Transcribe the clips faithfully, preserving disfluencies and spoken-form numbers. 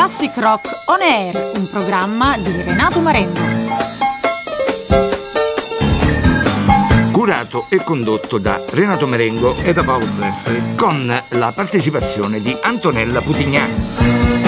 Classic Rock On Air, un programma di Renato Marengo. Curato e condotto da Renato Marengo e da Paolo Zefferi, con la partecipazione di Antonella Putignani.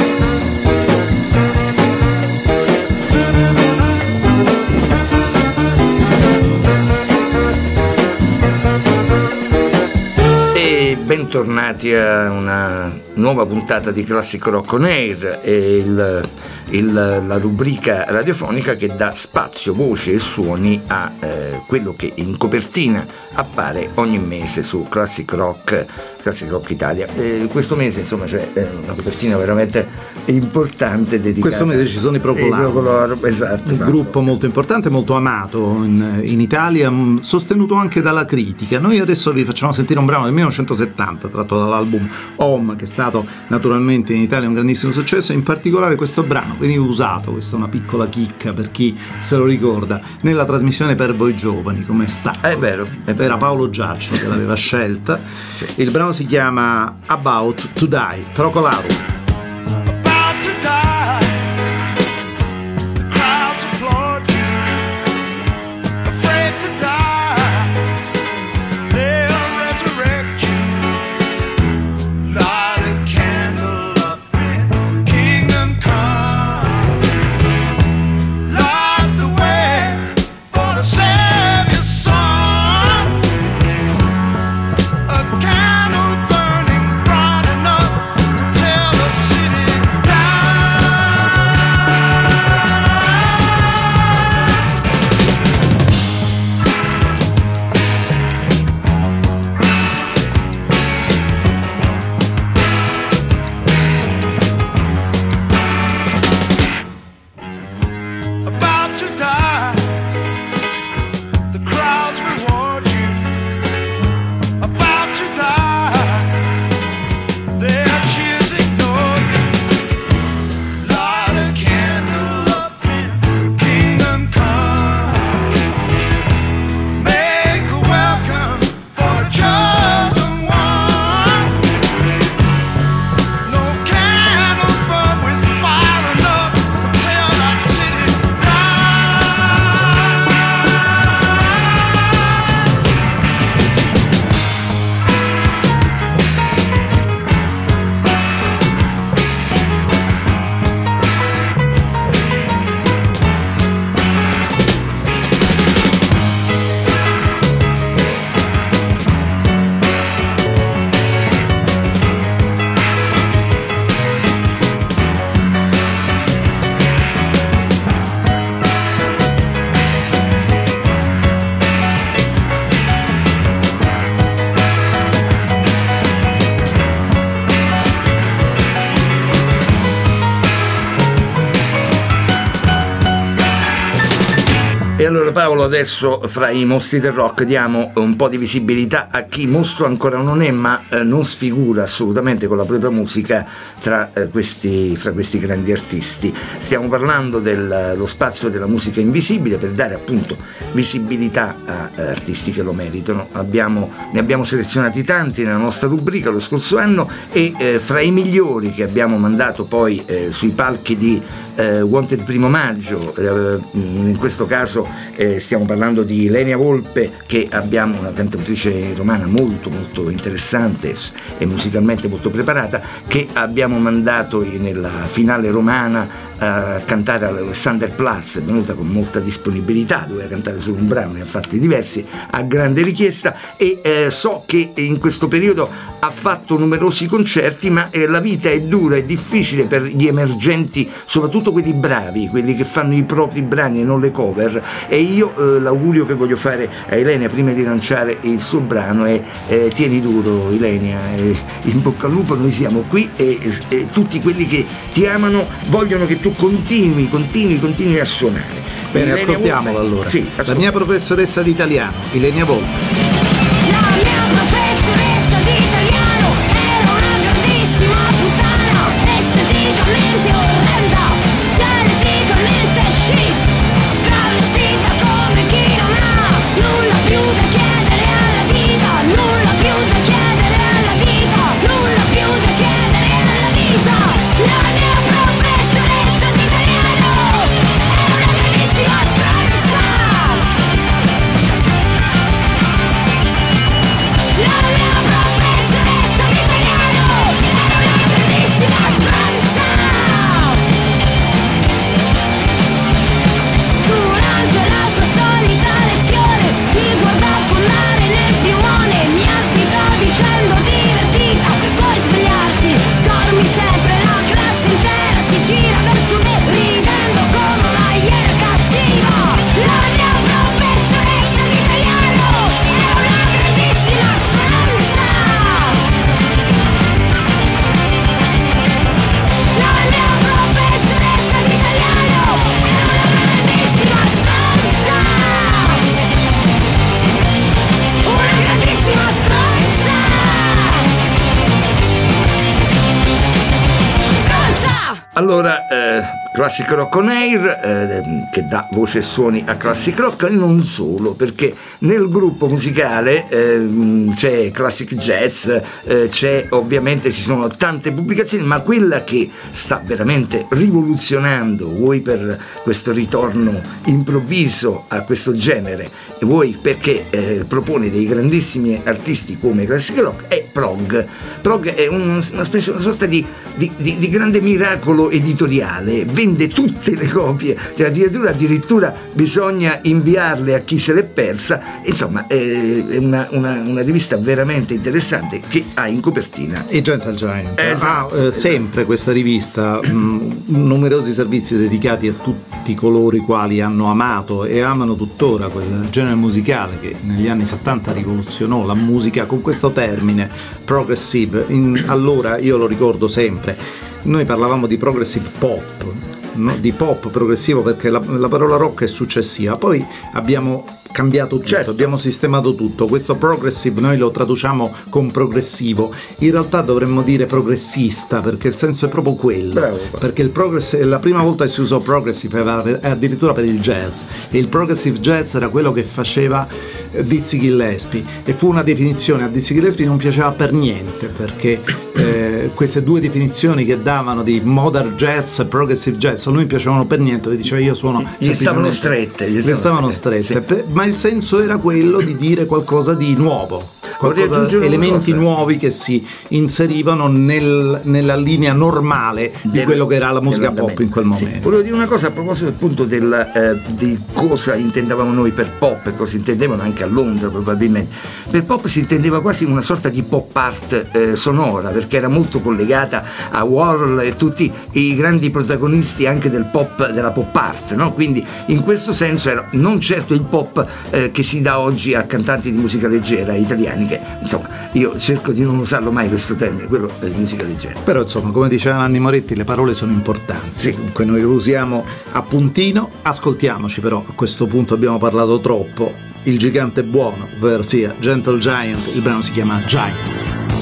Bentornati a una nuova puntata di Classic Rock On Air, e il, il, la rubrica radiofonica che dà spazio, voce e suoni a eh, quello che in copertina appare ogni mese su Classic Rock, Classic Rock Italia. E questo mese insomma c'è una copertina veramente importante dedicata. Questo mese ci sono i Procolaro, esatto, un gruppo molto importante, molto amato in, in Italia, sostenuto anche dalla critica. Noi adesso vi facciamo sentire un brano del millenovecentosettanta tratto dall'album Home, che è stato naturalmente in Italia un grandissimo successo. In particolare questo brano veniva usato, questa è una piccola chicca per chi se lo ricorda, nella trasmissione Per Voi Giovani, come sta. È vero, è vero. Era Paolo Giaccio che l'aveva scelta. Sì. Il brano si chiama About to Die, Procolaro. E allora Paolo, adesso fra i mostri del rock diamo un po' di visibilità a chi mostro ancora non è, ma eh, non sfigura assolutamente con la propria musica tra, eh, questi, fra questi grandi artisti. Stiamo parlando dello spazio della musica invisibile, per dare appunto visibilità a eh, artisti che lo meritano. Abbiamo, ne abbiamo selezionati tanti nella nostra rubrica lo scorso anno, e eh, fra i migliori che abbiamo mandato poi eh, sui palchi di eh, Wanted Primo Maggio, eh, in questo caso Eh, stiamo parlando di Lenia Volpe, che abbiamo, una cantautrice romana molto molto interessante e musicalmente molto preparata, che abbiamo mandato nella finale romana a cantare all'Alexanderplatz. È venuta con molta disponibilità, doveva cantare solo un brano, ne ha fatti diversi a grande richiesta, e eh, so che in questo periodo ha fatto numerosi concerti, ma eh, la vita è dura, è difficile per gli emergenti, soprattutto quelli bravi, quelli che fanno i propri brani e non le cover. E io eh, l'augurio che voglio fare a Ilenia prima di lanciare il suo brano è eh, tieni duro Ilenia, eh, in bocca al lupo, noi siamo qui, e, e tutti quelli che ti amano vogliono che tu continui, continui, continui a suonare. Bene, Ilenia ascoltiamola Volpe. Allora. Sì, la mia professoressa di italiano, Ilenia Volpe. La mia professoressa Allora, eh, Classic Rock On Air, eh, che dà voce e suoni a Classic Rock, e non solo, perché nel gruppo musicale eh, c'è Classic Jazz, eh, c'è ovviamente, ci sono tante pubblicazioni, ma quella che sta veramente rivoluzionando, vuoi per questo ritorno improvviso a questo genere, vuoi perché eh, propone dei grandissimi artisti come Classic Rock, è Prog. Prog è un, una, specie, una sorta di, di, di, di grande miracolo editoriale, vende tutte le copie, addirittura, addirittura bisogna inviarle a chi se l'è persa, insomma è una, una, una rivista veramente interessante che ha in copertina e Gentle Giant esatto, ha eh, sempre esatto. questa rivista, mh, numerosi servizi dedicati a tutti coloro i quali hanno amato e amano tuttora quel genere musicale che negli anni settanta rivoluzionò la musica con questo termine progressive. In, allora io lo ricordo sempre, noi parlavamo di progressive pop, no? Di pop progressivo, perché la, la parola rock è successiva, poi abbiamo cambiato tutto, certo. abbiamo sistemato tutto. Questo progressive noi lo traduciamo con progressivo, in realtà dovremmo dire progressista, perché il senso è proprio quello. Bravo. Perché il progress, la prima volta che si usò progressive era per, addirittura per il jazz, e il progressive jazz era quello che faceva Dizzy Gillespie, e fu una definizione, a Dizzy Gillespie non piaceva per niente, perché eh, queste due definizioni che davano di modern jazz e progressive jazz a lui non piacevano per niente, lui diceva io suono gli stavano strette gli stavano, stavano strette, strette. Sì. Ma il senso era quello di dire qualcosa di nuovo, qualcosa, elementi nuovi che si inserivano nel, nella linea normale di del, quello che era la musica pop in quel momento. Sì. Volevo dire una cosa a proposito appunto del, eh, di cosa intendevamo noi per pop e cosa intendevano anche a Londra probabilmente. Per pop si intendeva quasi una sorta di pop art eh, sonora, perché era molto collegata a Warhol e tutti i grandi protagonisti anche del pop, della pop art, no? Quindi in questo senso era non certo il pop eh, che si dà oggi a cantanti di musica leggera italiani, che insomma io cerco di non usarlo mai questo termine, quello è di musica leggera. Però insomma, come diceva Nanni Moretti, le parole sono importanti, sì. Comunque noi lo usiamo a puntino. Ascoltiamoci però, a questo punto abbiamo parlato troppo, il gigante buono, ovvero sia Gentle Giant, il brano si chiama Giant.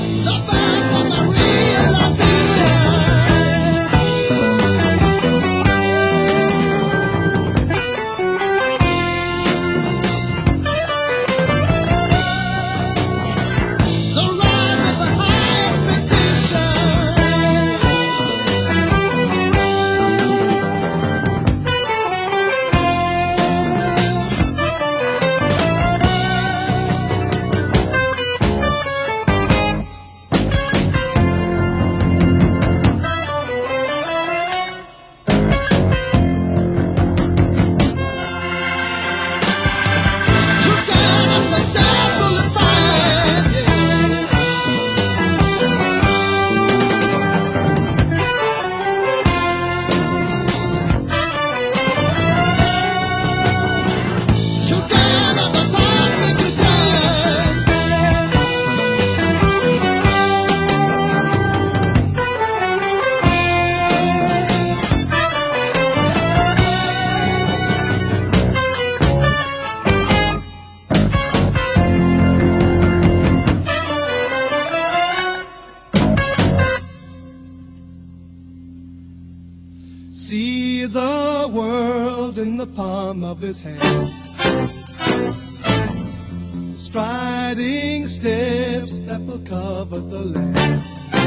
See the world in the palm of his hand, striding steps that will cover the land.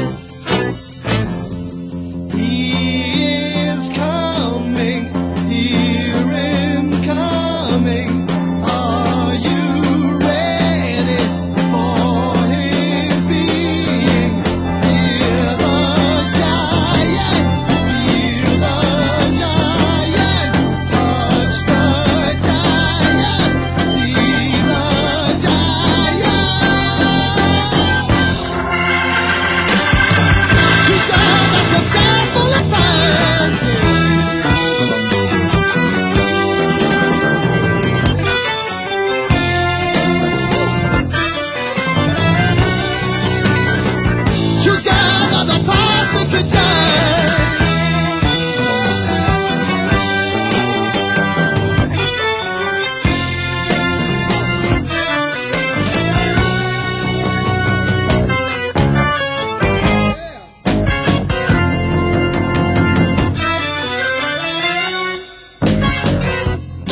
He is coming, here in coming. Are you ready for his being? Hear the giant, feel the giant, touch the giant, see the giant.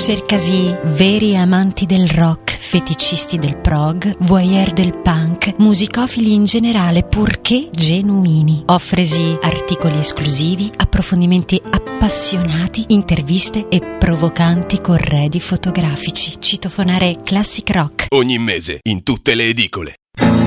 Cercasi veri amanti del rock, feticisti del prog, voyeur del punk, musicofili in generale purché genuini. Offresi articoli esclusivi, approfondimenti appassionati, interviste e provocanti corredi fotografici. Citofonare Classic Rock. Ogni mese in tutte le edicole.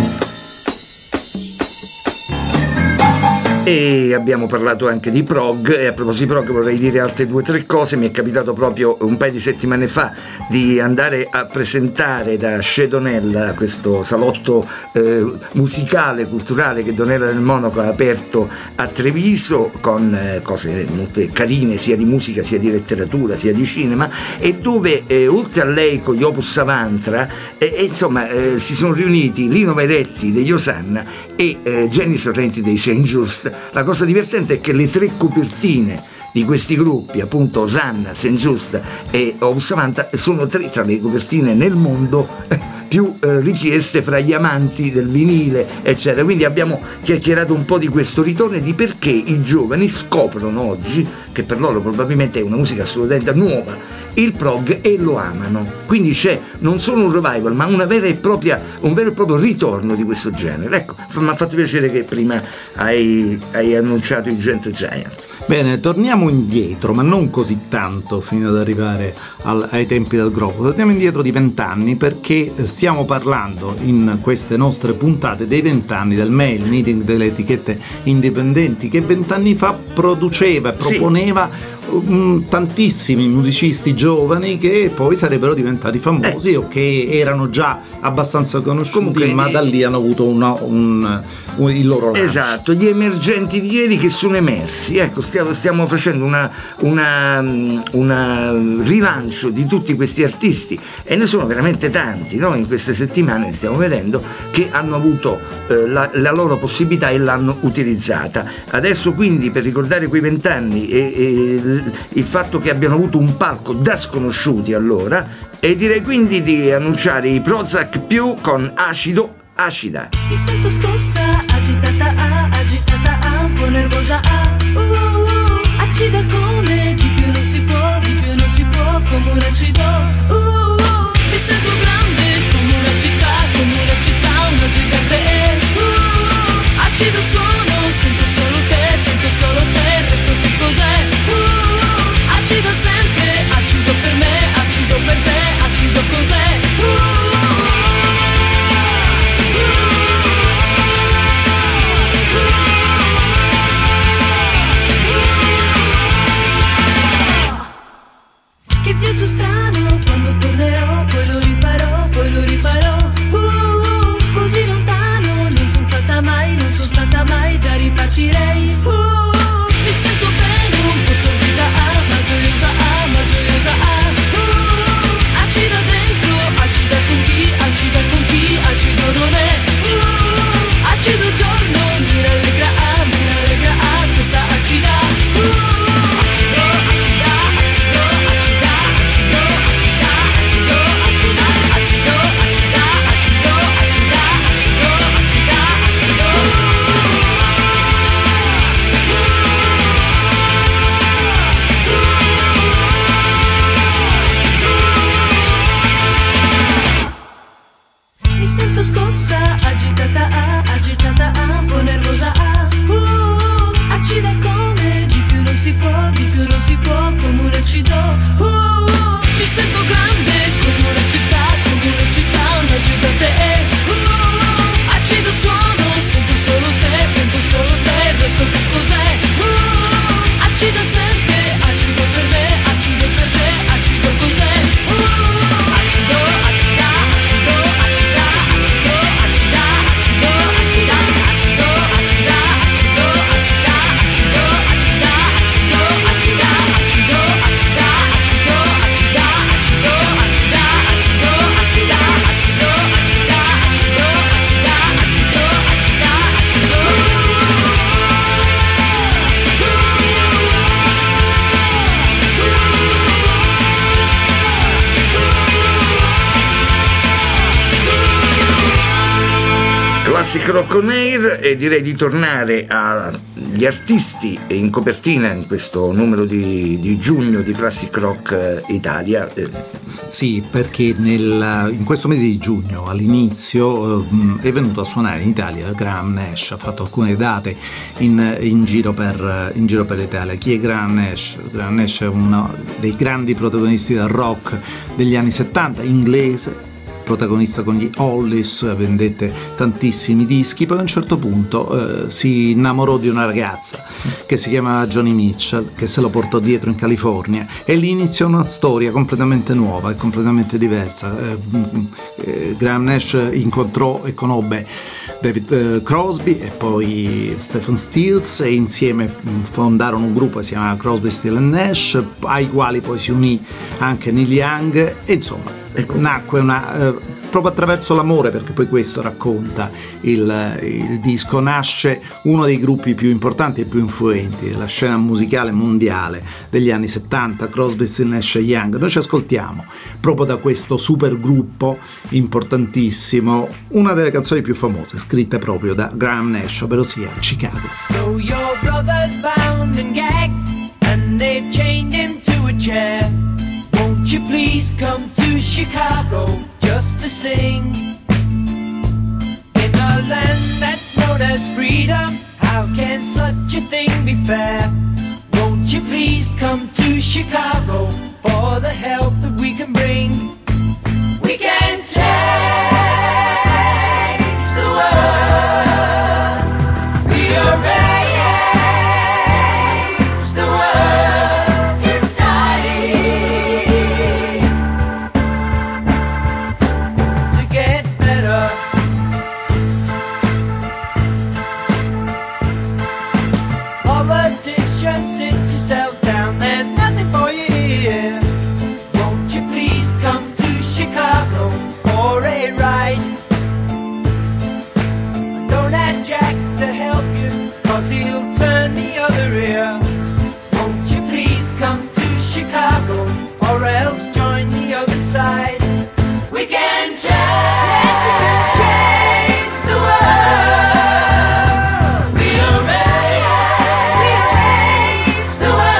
E abbiamo parlato anche di prog, e a proposito di prog vorrei dire altre due o tre cose. Mi è capitato proprio un paio di settimane fa di andare a presentare da Chez Donella, questo salotto eh, musicale, culturale che Donella del Monaco ha aperto a Treviso, con eh, cose molto carine sia di musica sia di letteratura sia di cinema, e dove eh, oltre a lei con gli Opus Avantra eh, eh, insomma eh, si sono riuniti Lino Vairetti degli Osanna e eh, Jenny Sorrenti dei Saint Just. La cosa divertente è che le tre copertine di questi gruppi, appunto Osanna, Saint Just e Opus Avantra, sono tre tra le copertine nel mondo più eh, richieste fra gli amanti del vinile, eccetera. Quindi abbiamo chiacchierato un po' di questo ritorno e di perché i giovani scoprono oggi, che per loro probabilmente è una musica assolutamente nuova, il prog, e lo amano. Quindi c'è non solo un revival, ma una vera e propria, un vero e proprio ritorno di questo genere. Ecco, mi ha fatto piacere che prima hai, hai annunciato i Gentle Giant. Bene, torniamo indietro, ma non così tanto fino ad arrivare al, ai tempi del gruppo. Torniamo indietro di vent'anni, perché stiamo parlando in queste nostre puntate dei vent'anni del M E I, il meeting delle etichette indipendenti, che vent'anni fa produceva e proponeva sì. um, tantissimi musicisti giovani che poi sarebbero diventati famosi eh. o che erano già abbastanza conosciuti. Comunque, ma da lì hanno avuto una, un, un, il loro lancio. Esatto, gli emergenti di ieri che sono emersi. Ecco, stiamo, stiamo facendo una, una, una rilancio di tutti questi artisti, e ne sono veramente tanti, no? In queste settimane stiamo vedendo che hanno avuto eh, la, la loro possibilità e l'hanno utilizzata. Adesso quindi, per ricordare quei vent'anni e, e il fatto che abbiano avuto un palco da sconosciuti allora, e direi quindi di annunciare i Prozac più con Acido Acida. Mi sento scossa, agitata, ah, agitata, ah, un po' nervosa, ah, uh, uh, uh, acida come di più non si può, di più non si può, come un acido, uh, uh, mi sento grande come una città, come una città, una gigante, uh, uh, acido suono, sento solo te, sento solo te, il resto che cos'è, uh, uh, acido sempre, acido per me, acido per te, acido cos'è, uh, uh, che viaggio strano, quando tornerò, poi lo rifarò, poi lo rifarò, uh, uh, così lontano, non sono stata mai, non sono stata mai, già ripartirei. Classic Rock On Air e direi di tornare agli artisti in copertina in questo numero di, di giugno di Classic Rock Italia. Sì, perché nel, in questo mese di giugno all'inizio eh, è venuto a suonare in Italia Graham Nash, ha fatto alcune date in, in, giro per, in giro per l'Italia. Chi è Graham Nash? Graham Nash è uno dei grandi protagonisti del rock degli anni settanta, inglese, protagonista con gli Hollies, vendette tantissimi dischi. Poi a un certo punto eh, si innamorò di una ragazza che si chiamava Joni Mitchell, che se lo portò dietro in California, e lì iniziò una storia completamente nuova e completamente diversa. eh, eh, Graham Nash incontrò e conobbe David eh, Crosby e poi Stephen Stills, e insieme fondarono un gruppo che si chiamava Crosby, Stills and Nash, ai quali poi si unì anche Neil Young, e insomma ecco, nacque una, eh, proprio attraverso l'amore, perché poi questo racconta il, il disco, nasce uno dei gruppi più importanti e più influenti della scena musicale mondiale degli anni settanta, Crosby, Stills, Nash e Young. Noi ci ascoltiamo proprio da questo super gruppo importantissimo una delle canzoni più famose scritte proprio da Graham Nash, ovvero sia Chicago. So your brother's bound and gagged and they've chained him to a chair. Won't you please come to Chicago just to sing? In a land that's known as freedom, how can such a thing be fair? Won't you please come to Chicago for the help that we can bring? We can change the world. We are ready. The world.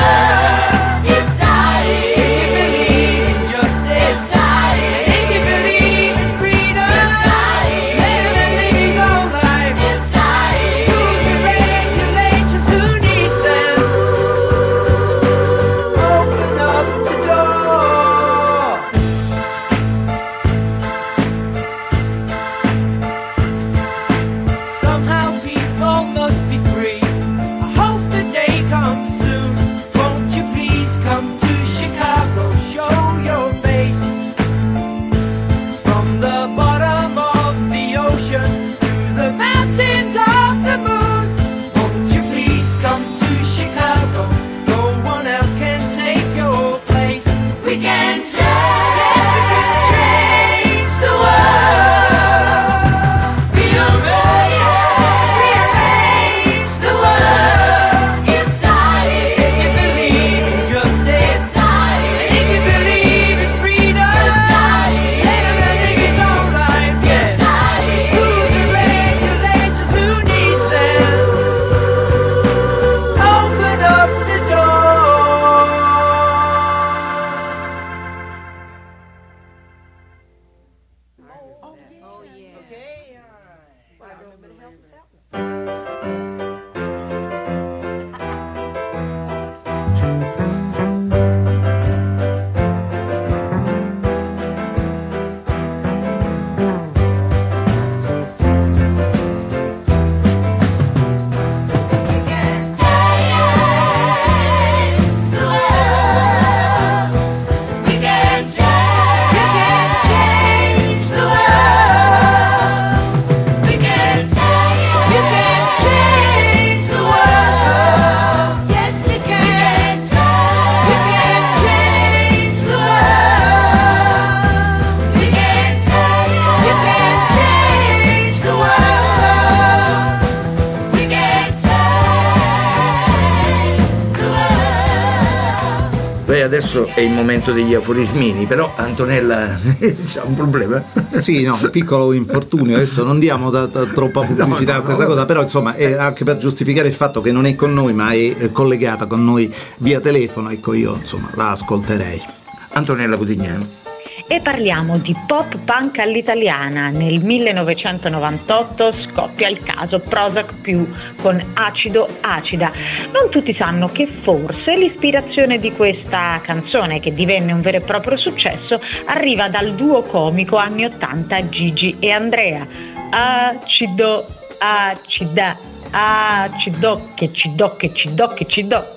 lei adesso è il momento degli aforismini, però Antonella c'ha un problema. Sì, no, un piccolo infortunio, adesso non diamo da, da troppa pubblicità no, no, a questa no, cosa, però insomma è anche per giustificare il fatto che non è con noi ma è collegata con noi via telefono, ecco io insomma la ascolterei. Antonella Putignano. E parliamo di pop punk all'italiana. Nel millenovecentonovantotto scoppia il caso Prozac più con Acido Acida. Non tutti sanno che forse l'ispirazione di questa canzone, che divenne un vero e proprio successo, arriva dal duo comico anni ottanta Gigi e Andrea. Acido Acida, acido che ci do che ci do che ci do.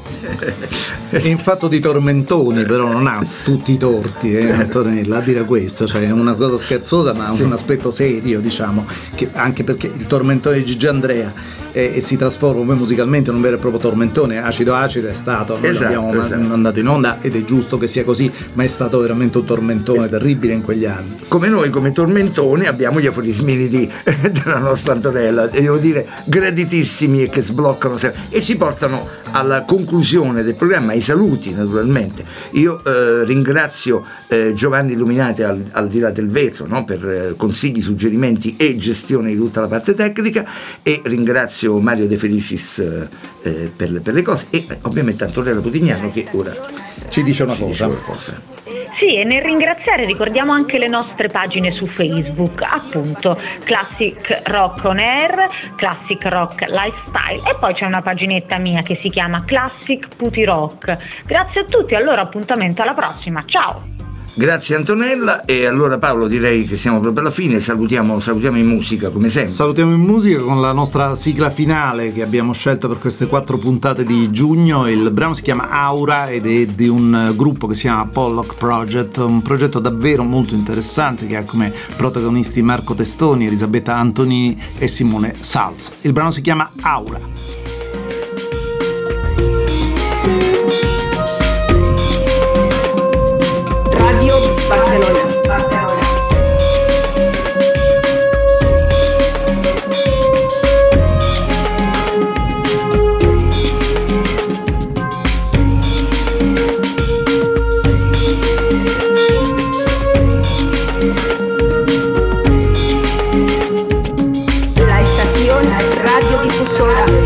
È in fatto di tormentoni, però non ha tutti i torti, eh, Antonella, a dire questo, cioè è una cosa scherzosa ma ha sì. un aspetto serio, diciamo, che anche perché il tormentone di Gigi Andrea eh, e si trasforma poi musicalmente in un vero e proprio tormentone. Acido Acido è stato, noi esatto, l'abbiamo esatto. mandato in onda ed è giusto che sia così, ma è stato veramente un tormentone esatto. terribile in quegli anni. Come noi, come tormentone, abbiamo gli aforismini di, della nostra Antonella, devo dire graditissimi e che sbloccano sempre e ci portano alla conclusione del programma, ai saluti naturalmente. Io eh, ringrazio eh, Giovanni Illuminati al, al di là del vetro, no? per eh, consigli, suggerimenti e gestione di tutta la parte tecnica, e ringrazio Mario De Felicis eh, per, per le cose, e eh, ovviamente Antonella Putignano che ora ci dice una ci cosa. Dice una cosa. Sì, e nel ringraziare ricordiamo anche le nostre pagine su Facebook, appunto Classic Rock On Air, Classic Rock Lifestyle, e poi c'è una paginetta mia che si chiama Classic Puti Rock. Grazie a tutti, allora appuntamento alla prossima, ciao! Grazie Antonella, e allora Paolo direi che siamo proprio alla fine, salutiamo, salutiamo in musica come sempre. Salutiamo in musica con la nostra sigla finale che abbiamo scelto per queste quattro puntate di giugno. Il brano si chiama Aura ed è di un gruppo che si chiama Pollock Project, un progetto davvero molto interessante che ha come protagonisti Marco Testoni, Elisabetta Antonini e Simone Salz. Il brano si chiama Aura. Barcelona. Barcelona. La estación radiodifusora